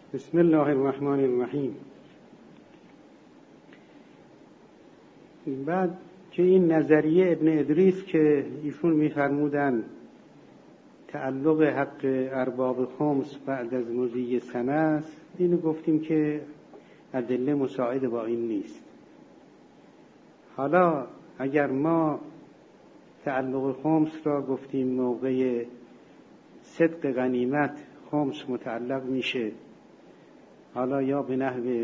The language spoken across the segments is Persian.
بسم الله الرحمن الرحیم. بعد که این نظریه ابن ادریس که ایشون می‌فرمودن تعلق حق ارباب خمس بعد از مضی سنه است، اینو گفتیم که ادله مساعد با این نیست. حالا اگر ما تعلق خمس را گفتیم موقع صدق غنیمت خمس متعلق میشه، حالا یا به نحو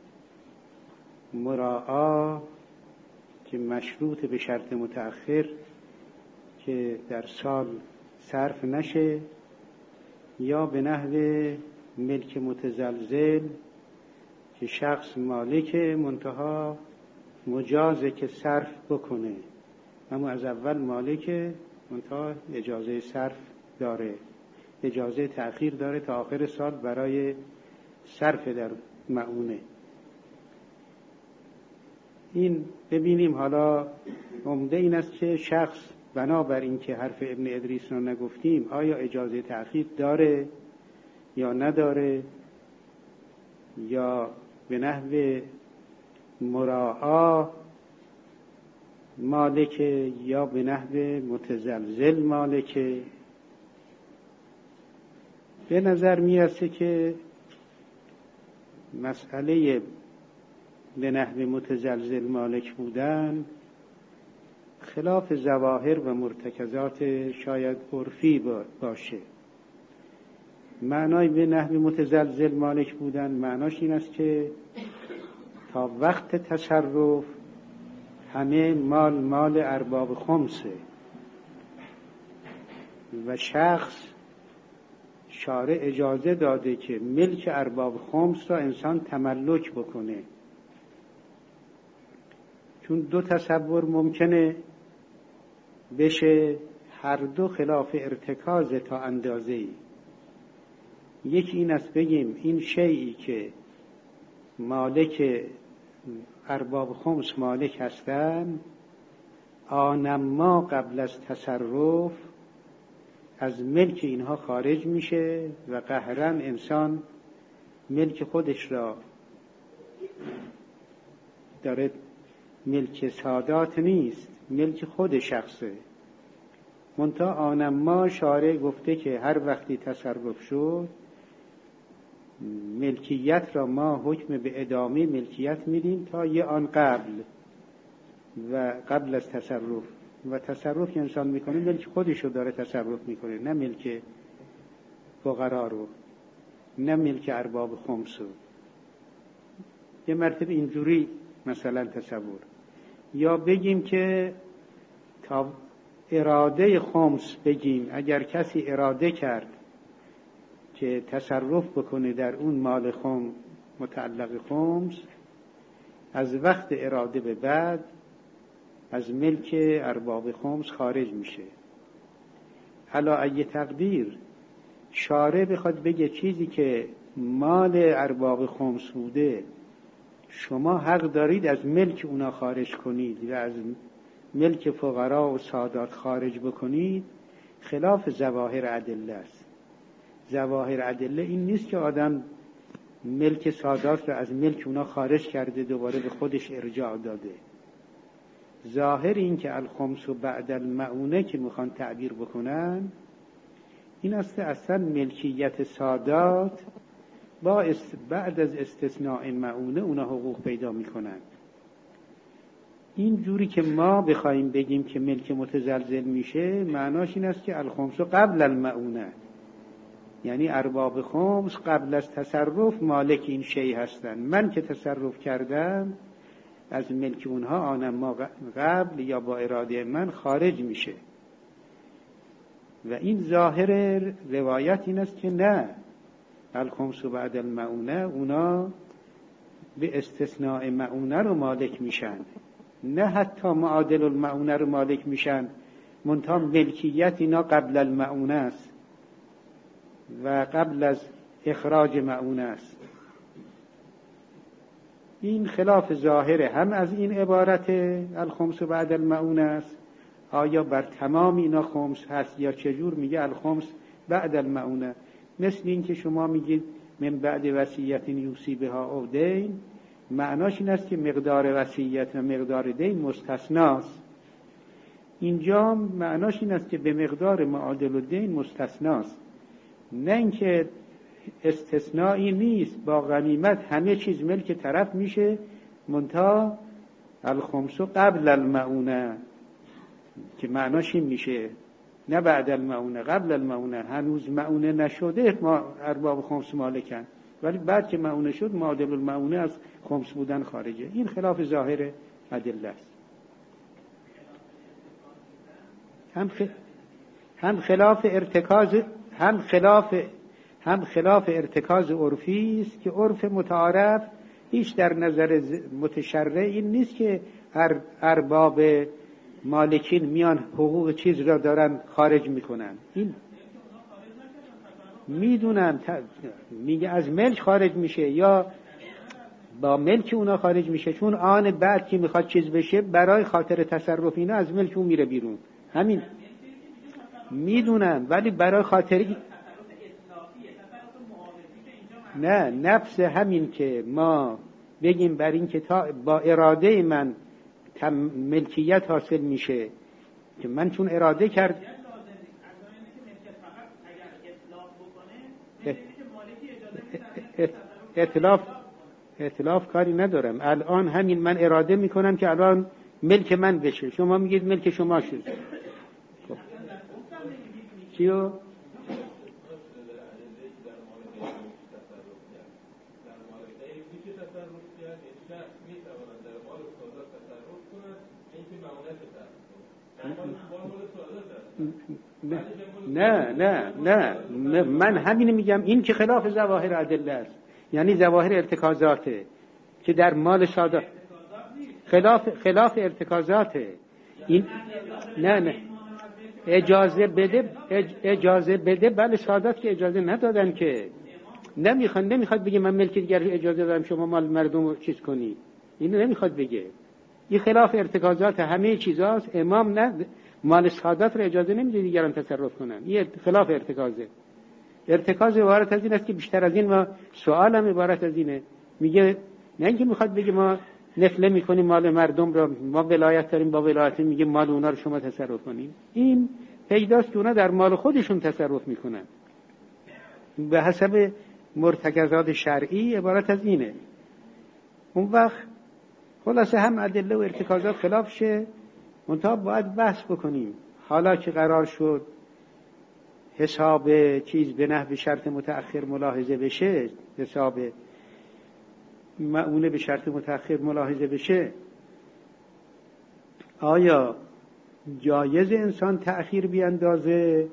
مراعا که مشروط به شرط متأخر که در سال صرف نشه، یا به نحو ملک متزلزل که شخص مالک منتها مجازه که صرف بکنه، اما از اول مالک منتها اجازه صرف داره، اجازه تأخیر داره تا آخر سال برای صرف در مؤونه. این ببینیم حالا عمده این است که شخص بنابر این که حرف ابن ادریس رو نگفتیم آیا اجازه تأخیر داره یا نداره، یا به نحو مراعا مالکه یا به نحو متزلزل مالکه. به نظر میرسه که مسئله به نحو متزلزل مالک بودن خلاف ظواهر و مرتکزات شاید عرفی باشه. معنای به نحو متزلزل مالک بودن معناش این است که تا وقت تصرف همه مال ارباب خمسه و شخص شارع اجازه داده که ملک ارباب خمس را انسان تملک بکنه، چون دو تصور ممکنه بشه، هر دو خلاف ارتکاز تا اندازه‌ای. یکی این است بگیم این شیئی که مالک ارباب خمس مالک هستن آنما قبل از تصرف از ملک اینها خارج میشه و قهراً انسان ملک خودش را داره، ملک سادات نیست، ملک خود شخصه. منتها آنما شارع گفته که هر وقتی تصرف شد ملکیت را ما حکم به ادامه ملکیت میدیم تا یه آن قبل از تصرف. و تصرف که انسان میکنه ملک خودش رو داره تصرف میکنه، نه ملک فقرا رو، نه ملک ارباب خمس رو. یه مرتبه اینجوری مثلا تصور. یا بگیم که تا اراده خمس بگیم اگر کسی اراده کرد که تصرف بکنه در اون مال متعلق خمس، از وقت اراده به بعد از ملک ارباب خمس خارج میشه. حالا اگه تقدیر شارع بخواد بگه چیزی که مال ارباب خمس بوده شما حق دارید از ملک اونا خارج کنید و از ملک فقرا و سادات خارج بکنید، خلاف ظواهر ادله است. ظواهر ادله این نیست که آدم ملک سادات را از ملک اونا خارج کرده دوباره به خودش ارجاع داده. ظاهر این که الخمس بعد المعونه که میخوان تعبیر بکنن این است اصلا ملکیت سادات بعد از استثناء معونه اونا حقوق پیدا میکنن. این جوری که ما بخوایم بگیم که ملک متزلزل میشه معناش این است که الخمس قبل المعونه، یعنی ارباب خمس قبل از تصرف مالک این شی هستن، من که تصرف کردم از ملک اونها آنما قبل یا با اراده من خارج میشه. و این ظاهر روایت این است که نه، الخمس بعد المعونه اونا به استثناء معونه رو مالک میشن، نه حتی معادل المعونه رو مالک میشن، منتها ملکیت اینا قبل المعونه است و قبل از اخراج معونه است. این خلاف ظاهره هم از این عبارت الخمس بعد المعونه است. آیا بر تمام اینا خمس هست یا چجور میگه الخمس بعد المعونه؟ مثل این که شما میگید من بعد وصیت یوصی بها او دین، معناش این است که مقدار وصیت و مقدار دین مستثناست. اینجا معناش این است که به مقدار معادل الدین مستثناست، نه اینکه استثنایی نیست. با غنیمت همه چیز ملک طرف میشه، منتها الخمس قبل المعونه، که معناش این میشه نه بعد المعونه، قبل المعونه. هنوز معونه نشده ما ارباب خمس مالکن، ولی بعد که معونه شد معادل المعونه از خمس بودن خارجه. این خلاف ظاهر ادله است. هم خلاف ارتکاز عرفی است که عرف متعارف هیچ در نظر متشرع این نیست که ارباب مالکین میان حقوق چیز را دارن خارج میکنن. این میدونن میگه از ملک خارج میشه یا با ملک اونا خارج میشه، چون آن بعد که میخواد چیز بشه برای خاطر تصرف اینا از ملک اون میره بیرون. همین میدونن، ولی برای خاطری نه نفس همین که ما بگیم بر این که تا با اراده من ملکیت حاصل میشه، که من چون اراده کرد اطلاف کاری ندارم. الان همین من اراده میکنم که الان ملک من بشه، شما میگید ملک شما شد. خب چیو؟ نه من همین میگم، این که خلاف ظواهر ادله است، یعنی ظواهر ارتکازاته که در مال ساده خلاف ارتکازاته. این نه اجازه بده بله، سادات که اجازه ندادن که نمیخواد بگه من ملک دیگر اجازه دادم شما مال مردم رو چیز کنی، اینو نمیخواد بگه. این خلاف ارتکازات همه چیزاست. امام نه مال سادات رو اجازه نمیده دیگران تصرف کنن، این خلاف ارتکازه. ارتکاز عبارت از این است که بیشتر از این ما سوالم عبارت از اینه، میگه نه اینکه میخواد بگه ما نفله میکنیم مال مردم رو، ما ولایت داریم با ولایت میگه مال اونا رو شما تصرف کنیم. این پیداست که اونا در مال خودشون تصرف میکنن به حسب مرتکزات شرعی. عبارت از اینه. اون وقت خلاصه هم ادله و ارتکازات خلاف شه، منتها باید بحث بکنیم. حالا که قرار شد حساب چیز به نحو شرط متأخر ملاحظه بشه، حساب معونه به شرط متأخر ملاحظه بشه، آیا جایز انسان تأخیر بیاندازه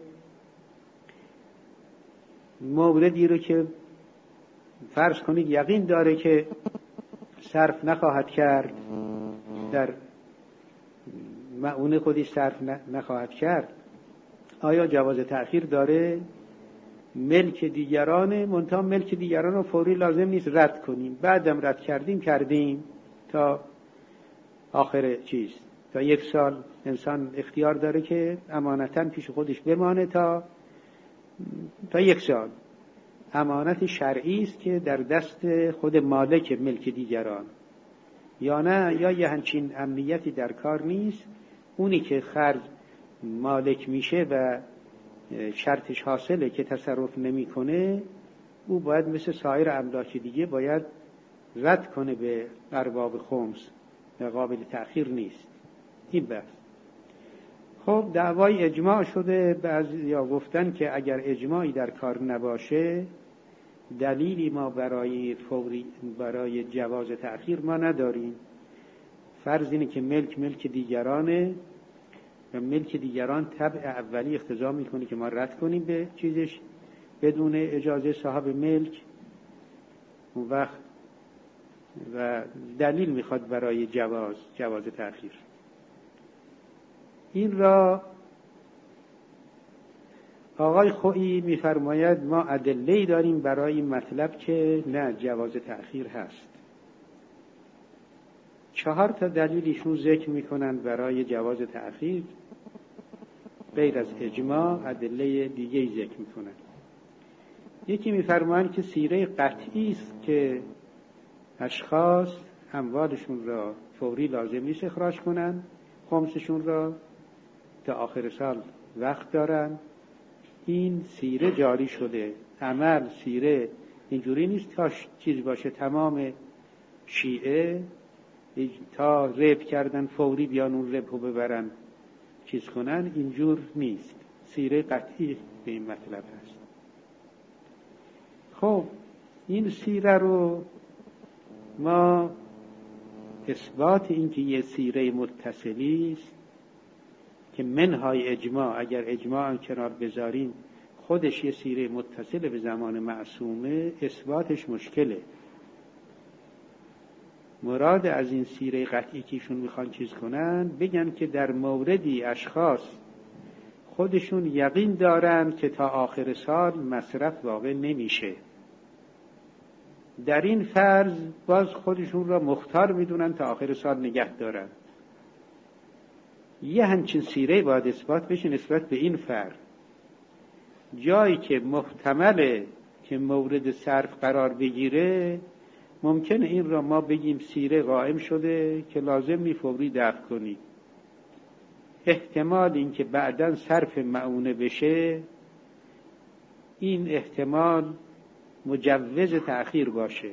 موردی رو که فرض کنید یقین داره که صرف نخواهد کرد، در معونه خودی صرف نخواهد کرد، آیا جواز تأخیر داره؟ ملک دیگرانه، منتها ملک دیگران رو فوری لازم نیست رد کنیم، بعدم رد کردیم تا آخر چیز، تا 1 سال انسان اختیار داره که امانتاً پیش خودش بمانه تا 1 سال. امانت شرعی است که در دست خود مالک ملک دیگران، یا نه یا یه همچین امنیتی در کار نیست. اونی که خرج مالک میشه و شرطش حاصله که تصرف نمیکنه، او باید مثل سایر املاک دیگه باید رد کنه به ارباب خمس و قابل تأخیر نیست. این بحث. خب دعوای اجماع شده، بعضیا گفتن که اگر اجماعی در کار نباشه دلیلی ما برای جواز تأخیر ما نداریم. فرض اینه که ملک دیگرانه و ملک دیگران طبع اولی اقتضا میکنه که ما رد کنیم به چیزش بدون اجازه صاحب ملک. اون وقت و دلیل میخواد برای جواز تأخیر. این را آقای خویی میفرماید ما ادله‌ای داریم برای این مطلب که نه جواز تأخیر هست. 4 دلیل ایشون ذکر میکنن برای جواز تأخیر، غیر از اجماع ادله دیگه‌ای ذکر میکنن. یکی میفرمایند که سیره قطعی است که اشخاص اموالشون را فوری لازم نیست اخراج کنن، خمسشون را تا آخر سال وقت دارن. این سیره جاری شده. عمل سیره اینجوری نیست تا چیز باشه تمام شیعه تا رب کردن فوری بیان اون رب رو ببرن چیز کنن، اینجور نیست. سیره قطعی به این مطلب هست. خب این سیره رو ما اثبات این که یه سیره متصلی است که منهای اجماع، اگر اجماع هم کنار بذاریم خودش یه سیره متصل به زمان معصومه، اثباتش مشکله. مراد از این سیره قطعی که ایشون میخوان چیز کنن بگن که در موردی اشخاص خودشون یقین دارن که تا آخر سال مصرف واقع نمیشه، در این فرض باز خودشون را مختار میدونن تا آخر سال نگه دارن. یه همچین سیره باید اثبات بشه نسبت به این فرض. جایی که محتمله که مورد صرف قرار بگیره ممکنه این را ما بگیم سیره قائم شده که لازم فوری دفع کنی. احتمال این که بعداً صرف معونه بشه، این احتمال مجوز تأخیر باشه.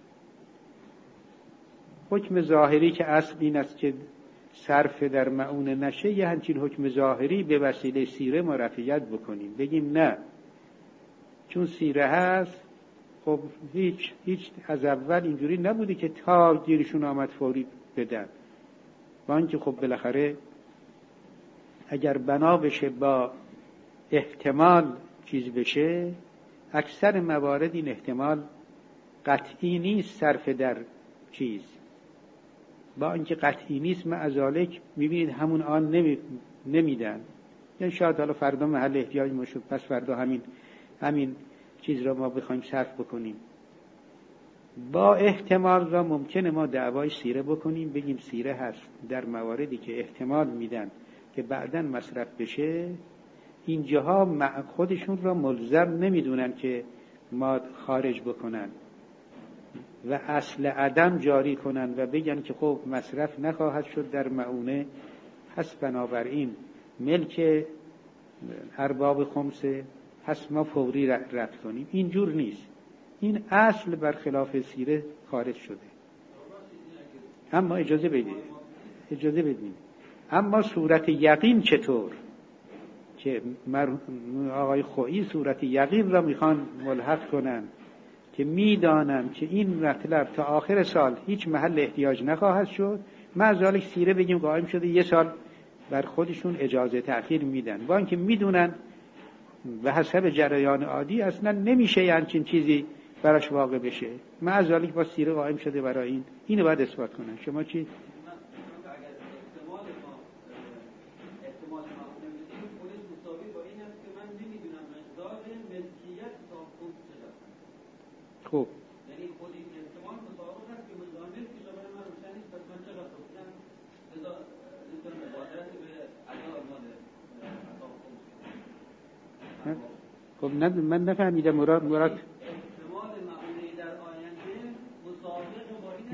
حکم ظاهری که اصل این است که صرف در معونه نشه، یه همچین حکم ظاهری به وسیله سیره ما رفعیت بکنیم، بگیم نه چون سیره هست خب هیچ از اول اینجوری نبوده که تا گیرشون آمد فوری بدن. با اینکه خب بالاخره اگر بنا بشه با احتمال چیز بشه، اکثر موارد این احتمال قطعی نیست صرف در چیز. با اینکه قطعی نیست معذالک میبینید همون آن نمیدن، یعنی شاید حالا فردا محل احتیاج ما شد پس فردا همین چیز را ما بخوایم صرف بکنیم. با احتمال را ممکنه ما دعوای سیره بکنیم، بگیم سیره هست در مواردی که احتمال میدن که بعداً مصرف بشه. اینجاها خودشون را ملزم نمیدونن که ما خارج بکنن و اصل عدم جاری کنن و بگن که خب مصرف نخواهد شد در معونه، پس بنابراین ملک ارباب خمسه، پس ما فوری رد کنیم. اینجور نیست. این اصل برخلاف سیره خارج شده. اما اجازه بدید اما صورت یقین چطور؟ که آقای خویی صورت یقین را میخوان ملحق کنن که میدانن که این مطلب تا آخر سال هیچ محل احتیاج نخواهد شد، معذالک سیره بگیم قائم شده یه سال بر خودشون اجازه تأخیر میدن، با اینکه میدونن به حسب جریان عادی اصلا نمیشه یه همچین چیزی براش واقع بشه، معذالک با سیره قائم شده برای اینو باید اثبات کنن. شما چی؟ خب یعنی خود این احتمال مطابق است که مقدار ملکی شامل من روشن نیست، پس من چقدر بکنم میتونم مبادرت به ادا مال خب نه من نفهمیدم مراد احتمال معمولی در آینده مطابق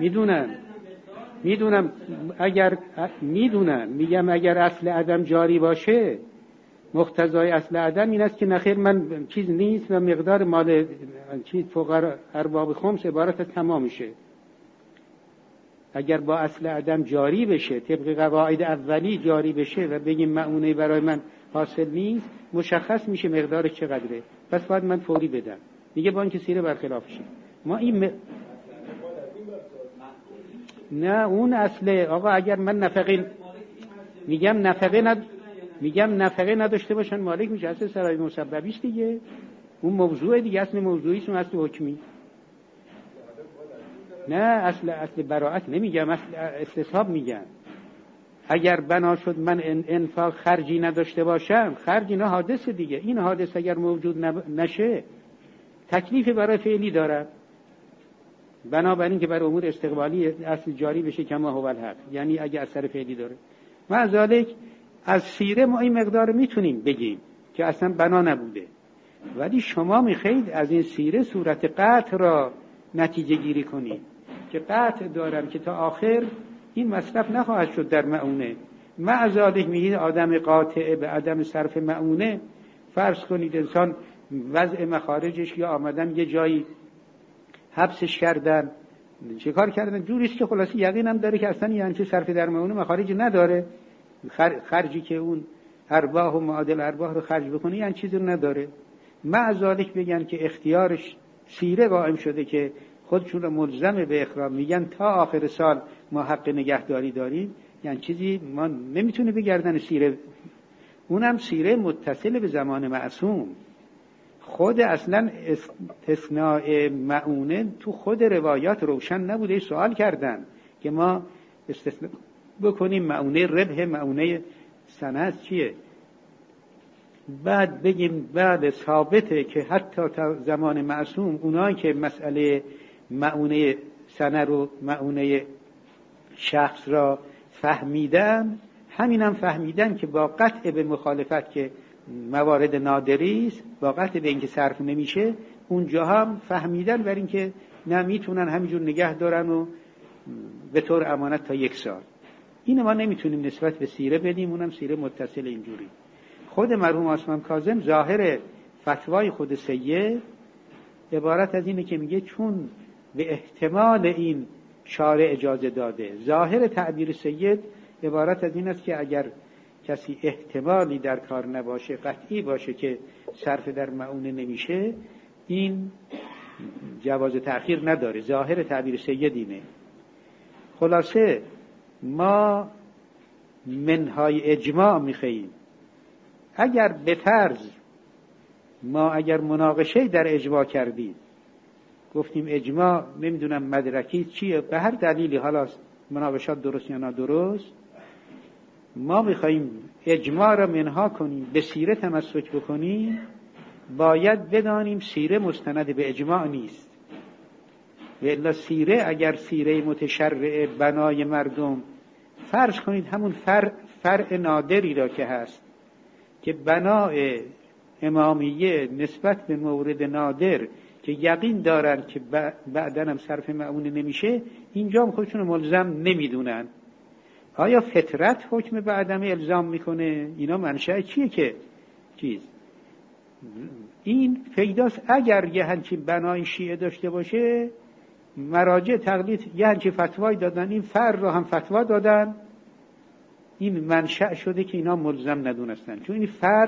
با این میگم اگر اصل عدم جاری باشه، مقتضای اصل عدم این است که نخیر من چیز نیست و مقدار مال چیز فقرا ارباب خمس عبارت از تمامشه. اگر با اصل عدم جاری بشه، طبق قواعد اولی جاری بشه و بگیم معونه برای من حاصل نیست، مشخص میشه مقدار چقدره، پس باید من فوری بدم. میگه با اینکه سیره برخلافشه. ما این نه اون اصله. آقا اگر من میگم نفقه نداشته باشن مالک میشه، اصل سرای مسببیش دیگه، اون موضوع دیگه، اصل موضوعیش اون اصل حکمی. نه اصل براعت نمیگم، اصل استصحاب میگم. اگر بنا شد من انفاق خرجی نداشته باشم، خرج اینا حادثه دیگه، این حادث اگر موجود نشه تکلیف برای فعلی داره، بنابراین که برای امور استقبالی اصل جاری بشه کما هو الحق، یعنی اگه اثر فعلی داره. معذالک از سیره ما این مقدار میتونیم بگیم که اصلا بنا نبوده، ولی شما میخواید از این سیره صورت قطع را نتیجه گیری کنید که قطع دارم که تا آخر این مصرف نخواهد شد در مؤونه. معذالک میگید آدم قاطع به عدم صرف مؤونه. فرض کنید انسان وضع مخارجش یا آمدن یه جایی حبسش کردن، چه کار کردن، جوریست که خلاصی یقینم داره که اصلا یعنی چه صرف در مؤونه مخارج نداره، خرجی که اون ارباح و معادل ارباح رو خرج بکنه یعنی چیزی رو نداره. معذالک بگن که اختیارش سیره قائم شده که خودشون رو ملزم به اخراج، میگن تا آخر سال ما حق نگهداری داریم، یعنی چیزی ما نمیتونه بگردن سیره، اونم سیره متصل به زمان معصوم. خود اصلا استثناء مؤونه تو خود روایات روشن نبوده. سوال کردن که ما استثناء بکنیم مؤونه ربح، مؤونه سند چیه؟ بعد بگیم بعد ثابته که حتی تا زمان معصوم اونایی که مسئله مؤونه سند و مؤونه شخص را فهمیدن، همینم فهمیدن که با قطع به مخالفت که موارد نادری است، با قطع به اینکه صرف نمیشه، اونجا هم فهمیدن بر اینکه نمیتونن همینجور نگه دارن و به طور امانت تا 1 سال. اینو ما نمیتونیم نسبت به سیره بدیم، اونم سیره متصل اینجوری. خود مرحوم عثمان کاظم ظاهر فتوای خود سید عبارت از اینه که میگه چون به احتمال این شارع اجازه داده. ظاهر تعبیر سید عبارت از این است که اگر کسی احتمالی در کار نباشه، قطعی باشه که صرف در مؤونه نمیشه، این جواز تأخیر نداره. ظاهر تعبیر سید اینه. خلاصه ما منهای اجماع میخواییم. اگر به فرض ما اگر مناقشه در اجماع کردیم، گفتیم اجماع نمیدونم مدرکی چیه، به هر دلیلی حالا مناقشات درست یا نادرست، ما میخواییم اجماع را منها کنیم، به سیره تمسک بکنیم، باید بدانیم سیره مستند به اجماع نیست. و الا سیره اگر سیره متشرع بنای مردم، فرض کنید همون فرع نادری را که هست که بنای امامیه نسبت به مورد نادر که یقین دارن که بعداً هم صرف مؤونه نمیشه، اینجا هم خودشون ملزم نمیدونن. آیا فطرت حکم به عدم الزام میکنه؟ اینا منشأ چیه که چیز این پیداست. اگر یه همچین بنای شیعه داشته باشه، مراجع تقلید یه همچین فتوای دادن، این فرع رو هم فتوا دادن، این منشأ شده که اینا ملزم ندونستن. چون این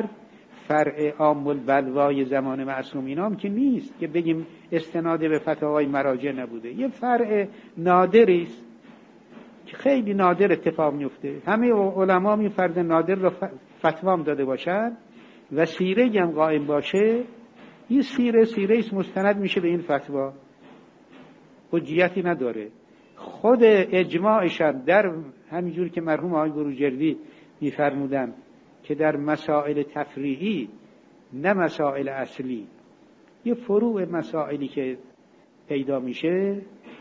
فرع عام البلوای زمان معصوم اینا هم که نیست که بگیم استناد به فتاوای مراجع نبوده. یه فرع نادری است که خیلی نادر اتفاق میفته. همه علما این فرد نادر رو فتوا داده باشن و سیره هم قائم باشه، این سیره است مستند میشه به این فتوا، حجیتی نداره. خود اجماعش هم در همینجور که مرحوم آقای بروجردی میفرمودن که در مسائل تفریعی نه مسائل اصلی، یه فروع مسائلی که پیدا میشه،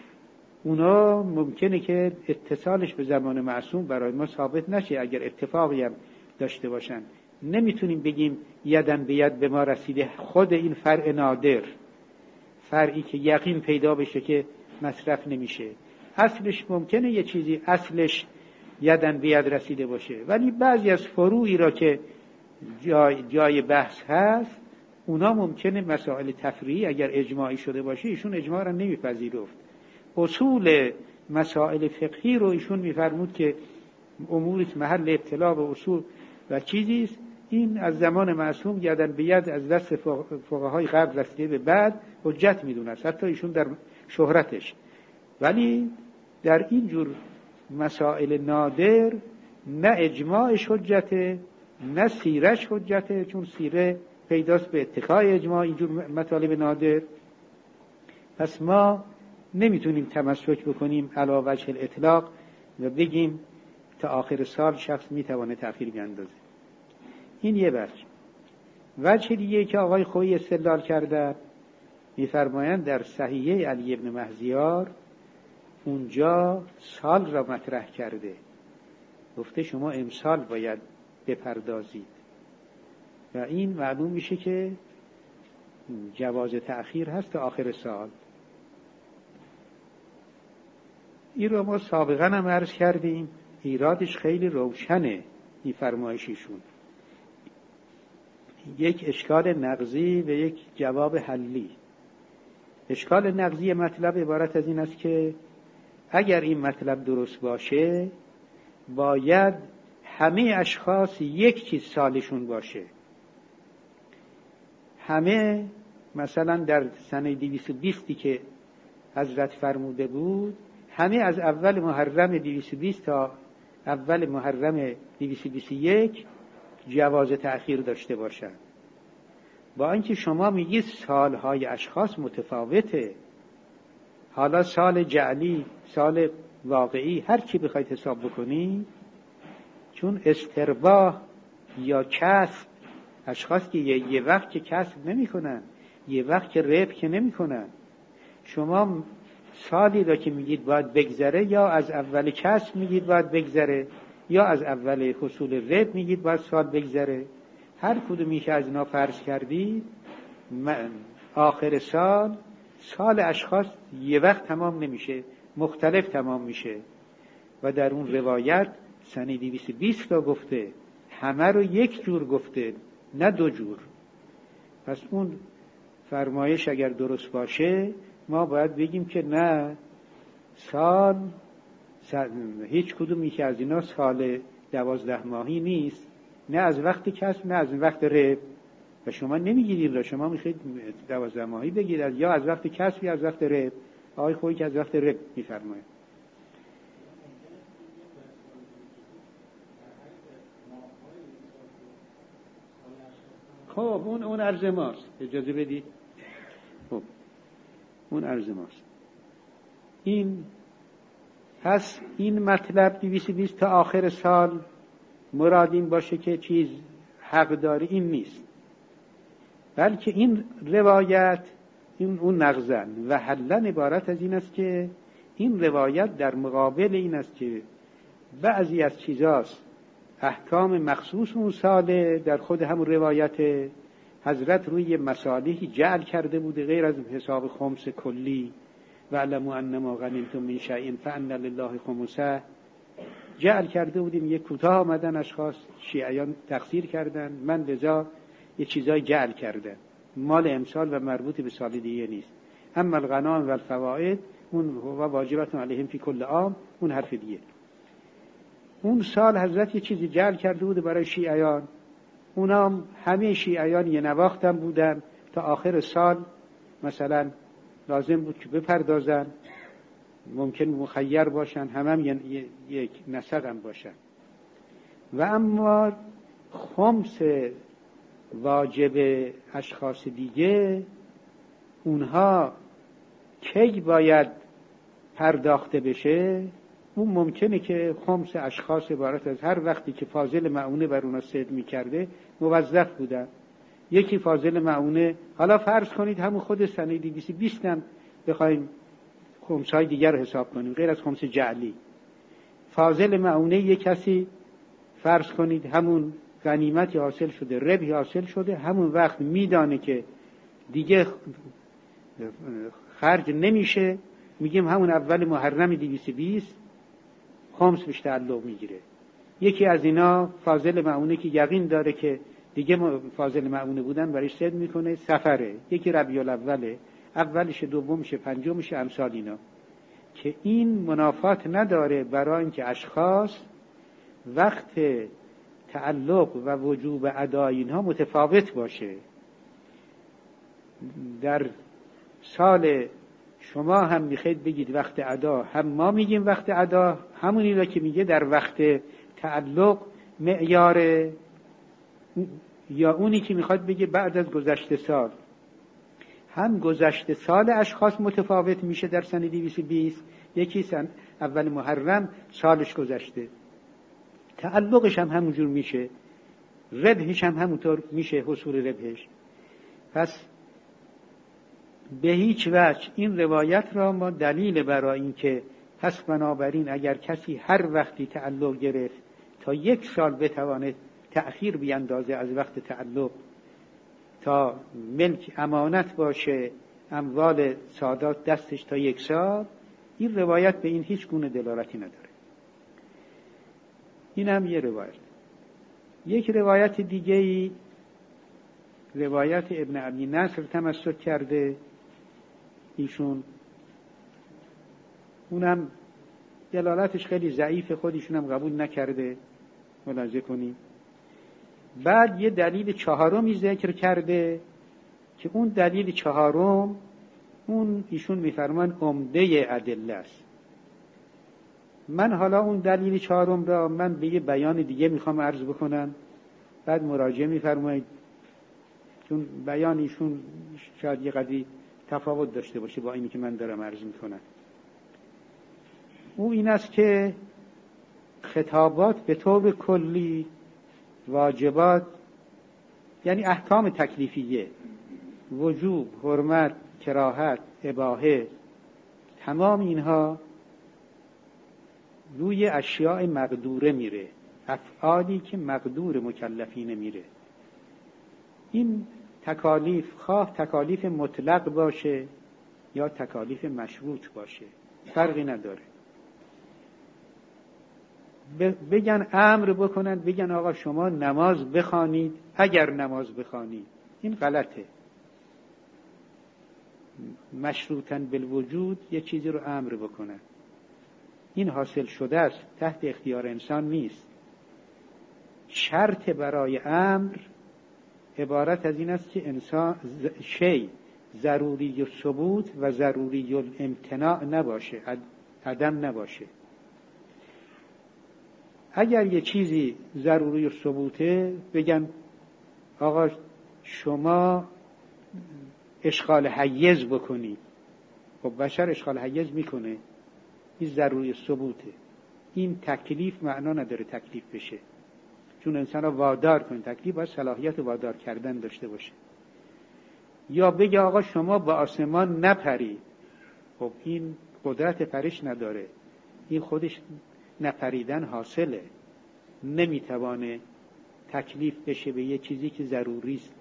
اونا ممکنه که اتصالش به زمان معصوم برای ما ثابت نشه اگر اتفاقی هم داشته باشن. نمیتونیم بگیم یدن به ید به ما رسیده. خود این فرع نادر، فرعی که یقین پیدا بشه که مصرف نمیشه، اصلش ممکنه یه چیزی اصلش یدن به ید رسیده باشه، ولی بعضی از فروعی را که جای بحث هست، اونا ممکنه مسائل تفریعی اگر اجماعی شده باشه، ایشون اجماع را نمیپذیرفت. اصول مسائل فقهی رو ایشون میفرمود که اموری محل ابتلا به اصول و چیزی است، این از زمان معصوم یدن به ید از دست فقهای قبل رسیده به بعد حجت میدونست، حتی ایشون در شهرتش. ولی در این جور مسائل نادر نه اجماعش حجته نه سیرش حجته، چون سیره پیداست به اتکای اجماع اینجور مطالب نادر. پس ما نمیتونیم تمسک بکنیم علی وجه الاطلاق و بگیم تا آخر سال شخص میتوانه تأخیر بیندازه. این یه وجه دیگه که آقای خویی استدلال کرده، میفرمایند در صحیحه علی ابن مهزیار اونجا سال را مطرح کرده، گفته شما امسال باید بپردازید و این معلوم میشه که جواز تأخیر هست تا آخر سال. این رو ما سابقا هم عرض کردیم، ایرادش خیلی روشنه این فرمایشیشون. یک اشکال نقضی و یک جواب حلی. اشکال نقضی مطلب عبارت از این است که اگر این مطلب درست باشه باید همه اشخاص یک چیز سالشون باشه. همه مثلا در سنه 220 که حضرت فرموده بود، همه از اول محرم 220 تا اول محرم 221 جواز تأخیر داشته باشند. با اینکه شما میگید سالهای اشخاص متفاوته، حالا سال جعلی، سال واقعی، هر چی بخواید حساب بکنید، چون استرباح یا کسب، اشخاص که یه وقت که کسب نمی کنن، یه وقت که رب که نمی کنن، شما سالی را که میگید باید بگذره، یا از اول کسب میگید باید بگذره، یا از اول حصول رب میگید باید سال بگذره. هر کدومی که از اینا فرض کردید، آخر سال اشخاص یه وقت تمام نمیشه، مختلف تمام میشه. و در اون روایت سنه 220 را گفته، همه رو یک جور گفته، نه دو جور. پس اون فرمایش اگر درست باشه ما باید بگیم که نه، سال هیچ کدومی که از اینا سال 12 ماهی نیست، نه از وقت کسب نه از وقت رب. و شما نمیگیرید را، شما میخواید 12 ماهی بگیرید، یا از وقت کسب یا از وقت رب. آقای خویی که از وقت رب میفرماید. خب اون عرض ماست، اجازه بدید. خب اون عرض ماست. پس این مطلب 220 تا آخر سال مراد این باشه که چیز حق داری، این نیست. بلکه این روایت اون نقضن و حلن عبارت از این است که این روایت در مقابل این است که بعضی از چیزاست احکام مخصوص اون ساله، در خود همون روایت حضرت روی مصالحی جعل کرده بوده غیر از حساب خمس کلی، و علموا انما غنیمتم من شیء فان لله خمسه، جعل کرده بودیم. یک کوتاه آمدن اشخاص شیعیان تقصیر کردن، من لذا یه چیزای جعل کردن، مال امسال و مربوط به سال دیگه نیست. اما الغنائم و الفوائد اون هو واجبت علیهم فی کل عام، اون حرف دیگه. اون سال حضرت یه چیزی جعل کرده بود برای شیعیان، اونام همه شیعیان یه نواختن بودن تا آخر سال مثلا لازم بود که بپردازن، ممکن مخیر باشن، هم یک نسق هم باشن. و اما خمس واجب اشخاص دیگه، اونها کی باید پرداخته بشه؟ اون ممکنه که خمس اشخاص عبارت از هر وقتی که فاضل معونه بر اونا صدق می‌کرده موظف بودن. یکی فاضل معونه، حالا فرض کنید همون خود سنه 220 هم بخوایم خمس‌های دیگر رو حساب کنیم غیر از خمس جعلی، فاضل معونه یک کسی فرض کنید همون غنیمتی حاصل شده، ربحی حاصل شده، همون وقت میدانه که دیگه خرج نمیشه، میگیم همون اول محرم 220 خمس بهش تعلق میگیره. یکی از اینا فاضل معونه که یقین داره که دیگه فاضل معونه بودن برای صد میکنه، سفره، یکی ربیع الاوله، اولشه، دومشه، پنجمشه، امثال اینا، که این منافات نداره برای اینکه اشخاص وقت تعلق و وجوب ادای اینها متفاوت باشه. در سال شما هم میخواید بگید وقت ادا، هم ما میگیم وقت ادا، همونی را که میگه در وقت تعلق معیاره، یا اونی که میخواد بگه بعد از گذشته سال. هم گذشته سال اشخاص متفاوت میشه در سنه 220، یکی اول محرم سالش گذشته، تعلقش هم همونجور میشه، ربحش هم همونطور میشه، حصول ربحش. پس به هیچ وجه این روایت را ما دلیل برای این که پس بنابراین اگر کسی هر وقتی تعلق گرفت تا 1 سال بتواند تأخیر بیندازه از وقت تعلق، تا ملک امانت باشه اموال سادات دستش تا 1 سال، این روایت به این هیچ گونه دلالتی نداره. این هم یه روایت. یک روایت دیگه‌ای، روایت ابن ابی نصر تمسک کرده ایشون، اونم دلالتش خیلی ضعیف، خودشون هم قبول نکرده، ملاحظه کنیم. بعد یه دلیل 4می ذکر کرده که اون دلیل 4 اون ایشون میفرمان عمده ادله است. من حالا اون دلیل 4 را من به یه بیان دیگه میخوام عرض بکنم، بعد مراجعه میفرمایید، چون بیان ایشون شاید یه قدری تفاوت داشته باشه با اینی که من دارم عرض میکنم. او این است که خطابات به طور کلی، واجبات یعنی احکام تکلیفیه، وجوب، حرمت، کراهت، اباحه، تمام اینها روی اشیاء مقدوره میره، افعالی که مقدور مکلفین میره. این تکالیف خواه تکالیف مطلق باشه یا تکالیف مشروط باشه فرقی نداره. بگن امر بکنن، بگن آقا شما نماز بخوانید، اگر نماز بخوانید، این غلطه. مشروطاً بالوجود یه چیزی رو امر بکنن، این حاصل شده است، تحت اختیار انسان نیست. شرط برای امر عبارت از این است که انسان شی ضروری الثبوت و ضروری الامتناع نباشه، عدم نباشه. اگر یه چیزی ضروری الثبوته، بگن آقا شما اشغال حیز بکنید، خب بشر اشغال حیز میکنه، این ضروری الثبوته. این تکلیف معنا نداره تکلیف بشه، چون انسان را وادار کنه، تکلیف باید صلاحیت وادار کردن داشته باشه. یا بگه آقا شما با آسمان نپرید، خب این قدرت پرش نداره، این خودش نپریدن حاصله، نمیتوانه تکلیف بشه به یه چیزی که ضروری است،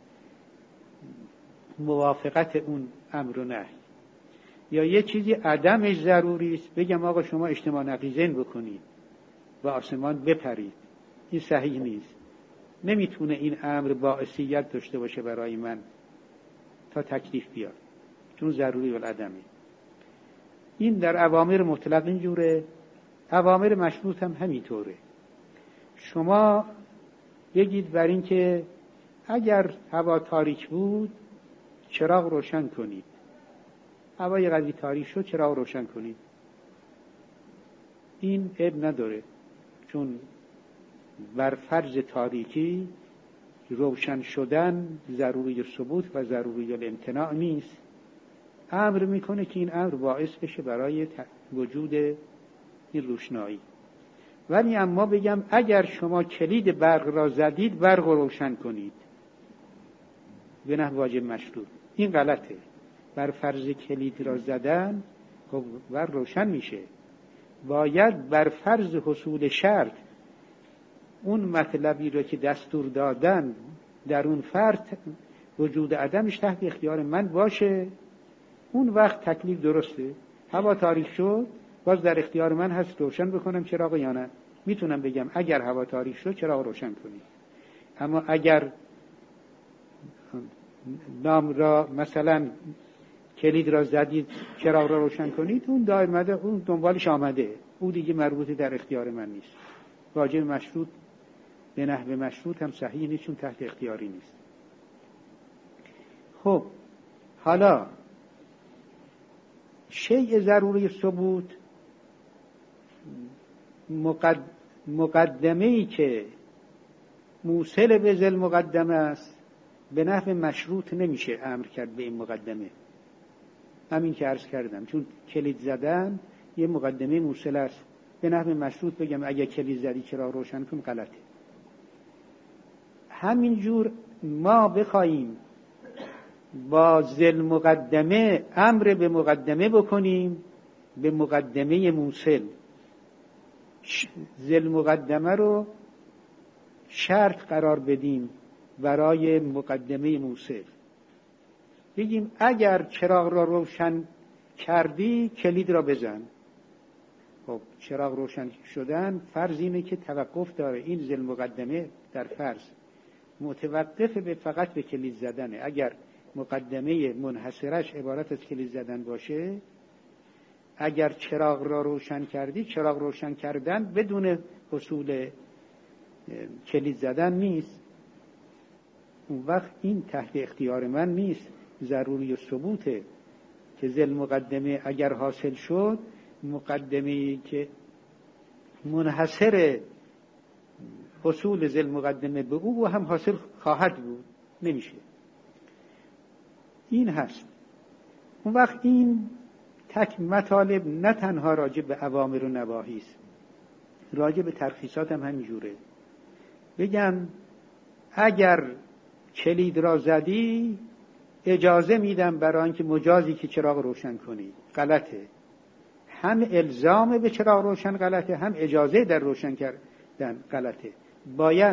موافقت اون امر و نهی. یا یه چیزی عدمش ضروری است، بگم آقا شما اجتماع نقیضین بکنید، با آسمان بپرید، این صحیح نیست. نمیتونه این امر باعثیت داشته باشه برای من تا تکلیف بیاد، چون ضروری والعدمه. این در اوامر مطلق اینجوره، اوامر مشروط هم همینطوره. شما بگید بر این که اگر هوا تاریک بود چراغ روشن کنید، هوای قوی تاریک شد چراغ روشن کنید، این عیب نداره، چون بر فرض تاریکی روشن شدن ضروری ثبوت و ضروری الامتناع نیست. امر میکنه که این امر باعث بشه برای وجود این روشنایی. ولی اما بگم اگر شما کلید برق را زدید برق را روشن کنید، به نحو واجب مشروط، این غلطه. بر فرض کلید را زدن خب برق روشن میشه، باید بر فرض حصول شرط اون مطلبی رو که دستور دادن در اون فرد وجود عدمش تحت اختیار من باشه، اون وقت تکلیف درسته. هوا تاریک شد باز در اختیار من هست روشن بکنم چراغ یا نه. میتونم بگم اگر هوا تاریک شد چراغ روشن کنید. اما اگر نام را مثلا کلید را زدید چراغ را روشن کنید، اون دائمده، اون دنبالش آمده، اون دیگه مربوط در اختیار من نیست. واجب مشروط به نحو مشروط هم صحیح نیست، چون تحت اختیاری نیست. خب حالا شیء ضروری ثبوت، مقدمه‌ای که موصل به ذل مقدمه است، به نحو مشروط نمیشه امر کرد به این مقدمه. همین که عرض کردم، چون کلید زدن یه مقدمه موصل است. به نحو مشروط بگم اگه کلید زدی چرا روشن کن، غلطه. همینجور ما بخوایم با ذل مقدمه امر به مقدمه بکنیم، به مقدمه موصل، ذل مقدمه رو شرط قرار بدیم برای مقدمه موصل. بگیم اگر چراغ را روشن کردی کلید را بزن. خب چراغ روشن شدن فرض اینه که توقف داره. این ذل مقدمه در فرض متوقف به فقط به کلید زدنه. اگر مقدمه منحصرش عبارت از کلید زدن باشه، اگر چراغ را روشن کردی، چراغ روشن کردن بدون حصول کلید زدن نیست. اون وقت این تحت اختیار من نیست، ضروری ثبوته که ذل مقدمه اگر حاصل شد، مقدمه‌ای که منحصر حصول ذل مقدمه به او هم حاصل خواهد بود، نمیشه. این هست. اون وقت این تک مطالب نه تنها راجع به اوامر و نواهی است، راجع به ترخیصات هم همینجوره. بگم اگر کلید را زدی اجازه میدم برای اینکه مجازی که چراغ روشن کنی. غلطه. هم الزام به چراغ روشن غلطه، هم اجازه در روشن کردن غلطه. باید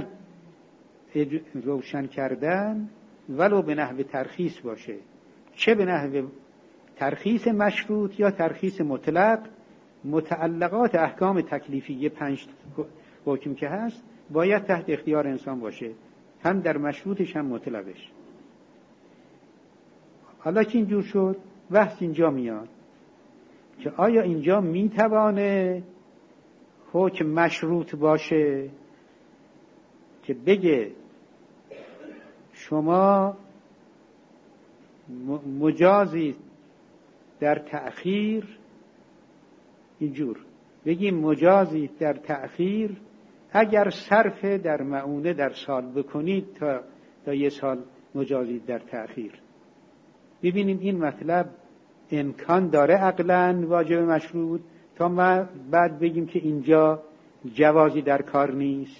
روشن کردن ولو به نحو ترخیص باشه، چه به نحو ترخیص مشروط یا ترخیص مطلق. متعلقات احکام تکلیفی 5 حکم که هست باید تحت اختیار انسان باشه، هم در مشروطش هم مطلقش. حالا که اینجور شد، بحث اینجا میاد که آیا اینجا میتوانه حکم مشروط باشه که بگه شما مجازی در تأخیر، اینجور بگیم مجازی در تأخیر اگر صرف در معونه در سال بکنید تا 1 سال مجازی در تأخیر. ببینیم این مطلب امکان داره عقلاً واجب مشروط، تا ما بعد بگیم که اینجا جوازی در کار نیست.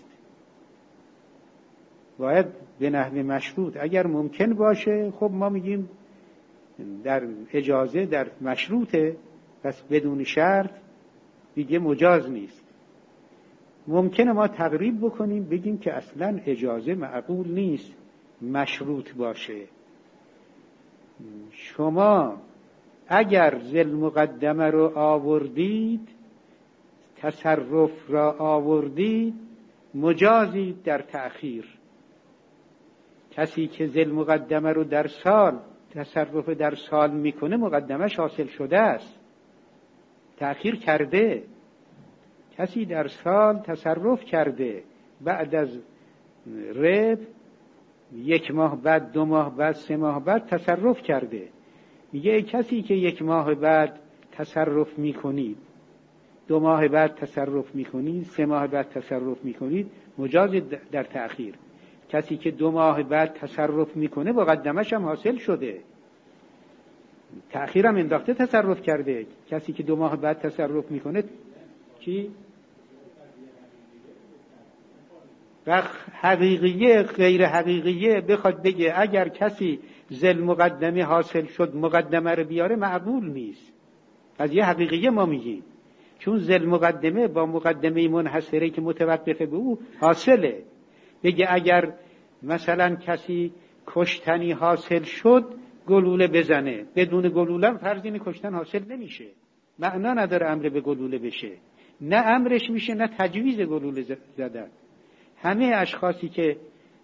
باید به نحو مشروط اگر ممکن باشه، خب ما میگیم در اجازه در مشروطه، پس بدون شرط دیگه مجاز نیست. ممکنه ما تقریب بکنیم بگیم که اصلا اجازه معقول نیست مشروط باشه. شما اگر ذل مقدمه رو آوردید، تصرف را آوردید، مجازید در تأخیر. کسی که ذل مقدمه رو در سال تصرف در سال میکنه مقدمش حاصل شده است، تأخیر کرده. کسی در سال تصرف کرده، بعد از رب 1 ماه بعد، 2 ماه بعد، 3 ماه بعد تصرف کرده. میگه کسی که 1 ماه بعد تصرف میکنید، 2 ماه بعد تصرف میکنید، 3 ماه بعد تصرف میکنید، مجاز در تأخیر. کسی که 2 ماه بعد تصرف میکنه مقدمش هم حاصل شده، تأخیر هم انداخته، تصرف کرده. کسی که 2 ماه بعد تصرف میکنه چی؟ حقیقیه غیر حقیقیه بخواد بگه اگر کسی ذل مقدمه حاصل شد مقدمه رو بیاره، معقول نیست. از یه حقیقیه ما میگیم، چون ذل مقدمه با مقدمه منحصره که متوقفه به او حاصله. بگه اگر مثلا کسی کشتنی حاصل شد گلوله بزنه، بدون گلوله فرض اینه کشتن حاصل نمیشه، معنا نداره امر به گلوله بشه، نه امرش میشه نه تجویز گلوله زدن. همه اشخاصی که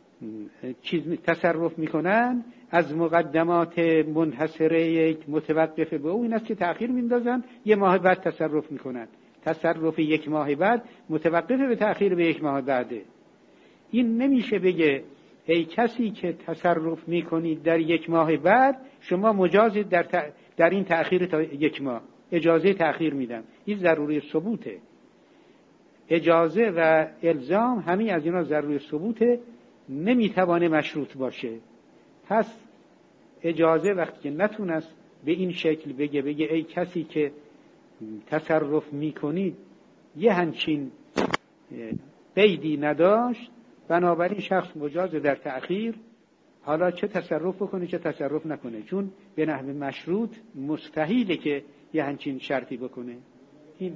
تصرف میکنن از مقدمات منحصره متوقفه به او این است که تأخیر میندازن، 1 ماه بعد تصرف میکنن. تصرف 1 ماه بعد متوقفه به تأخیر به 1 ماه بعده. این نمیشه بگه ای کسی که تصرف میکنید در 1 ماه بعد شما مجازید در این تأخیر تا 1 ماه، اجازه تأخیر میدم. این ضروری ثبوته. اجازه و الزام همین از اینا ضروری ثبوته، نمیتوانه مشروط باشه. پس اجازه وقتی که نتونست به این شکل بگه ای کسی که تصرف میکنید یه همچین قیدی نداشت، بنابراین شخص مجاز در تأخیر، حالا چه تصرف بکنه چه تصرف نکنه، چون به نحو مشروط مستحیله که یه همچین شرطی بکنه. این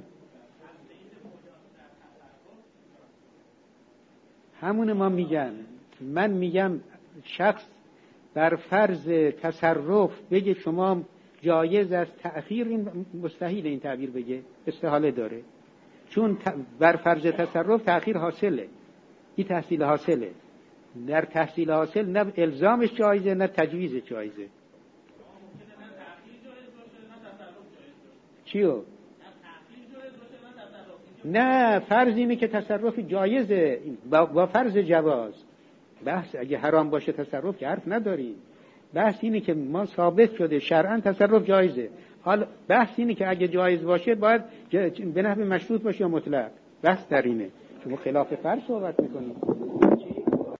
همون ما میگن، من میگم شخص بر فرض تصرف بگه شما جایز است تأخیر، این مستحیل این تعبیر بگه، استحاله داره. چون بر فرض تصرف تأخیر حاصله، این تحصیل حاصله. در تحصیل حاصل نه الزامش جایزه نه تجویزش جایزه. چیو؟ نه، فرض اینه که تصرف جایزه با فرض جواز. بحث اگه حرام باشه تصرف که حرف نداریم. بحث اینه که ما ثابت شده شرعاً تصرف جایزه. حالا بحث اینه که اگه جایز باشه باید به نحو مشروط باشه یا مطلق. بحث در اینه. شما خلاف فرض صحبت میکنید.